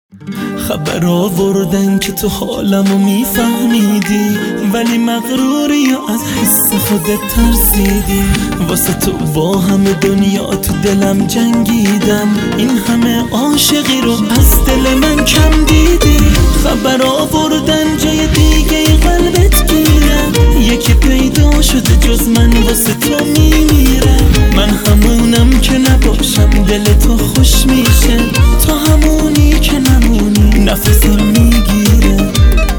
خبر آوردن که تو حالمو میفهمیدی، ولی مغروری یا از حس خودت ترسیدی. واسه تو با همه دنیا تو دلم جنگیدم، این همه عاشقی رو از دل من کم دیدی. خبر آوردن جای دیگه قلبت گیره، یکی پیدا شده جز من واسه تو میمیره. من همونم که نباشم دل تو خوش میشه، تو همونی که نمونی نفسم میگیره.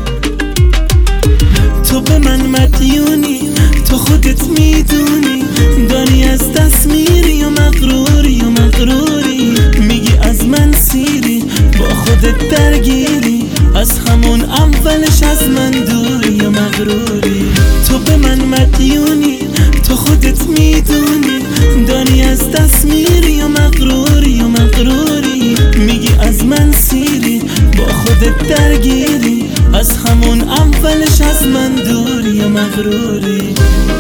تو به من مدیونی، تو خودت میدونی، داری از دست میری یا مغروری میگی از من سیری، با خودت درگیری، از همون اولش از من دوری یا مغروری. تو به من مدیونی، تو خودت میدونی، داری از دست میری یا مغروری میگی از من سیری، با خودت درگیری، از همون اولش از من دوری یا مغروری.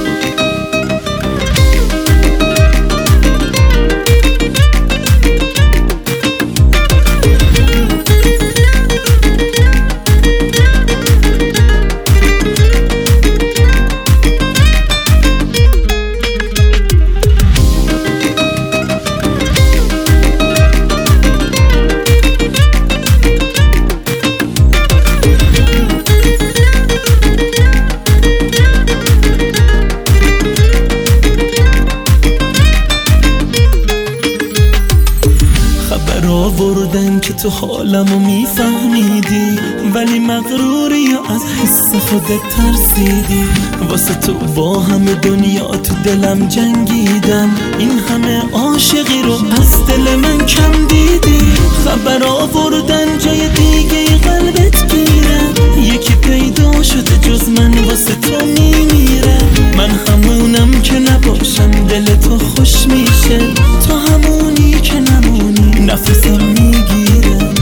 آوردن که تو حالمو میفهمیدی، ولی مغروری یا از حس خودت ترسیدی. واسه تو با همه دنیا تو دلم جنگیدم، این همه عاشقی رو از دل من کم دیدی. خبر آوردن جای دیگه قلبت گیره، یکی پیدا شده جز من واسه تو میمیره. من همونم که نباشم دل تو خوش میشه، تو همونی که نمونی نفسم میگیره.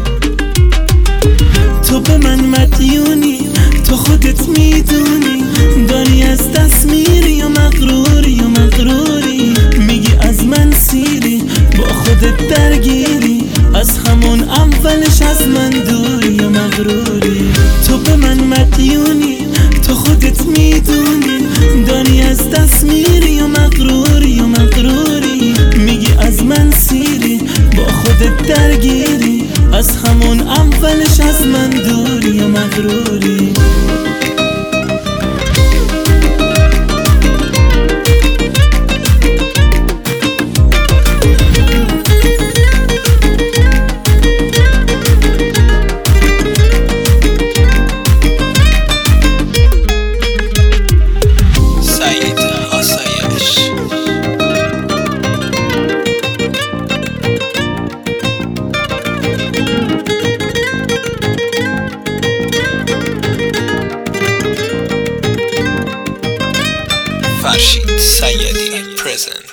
تو به من مدیونی، تو خودت میدونی، داری از دست میری یا مغروری میگی از من سیری، با خودت درگیری، از همون اولش از من دوری یا مغروری. تو به من مدیونی، تو خودت میدونی، داری از دست میری یا مغروری میگی از من سیری، با خودت درگیری، از همون اولش از من دوری یا مغروری. فرشید سیدی present.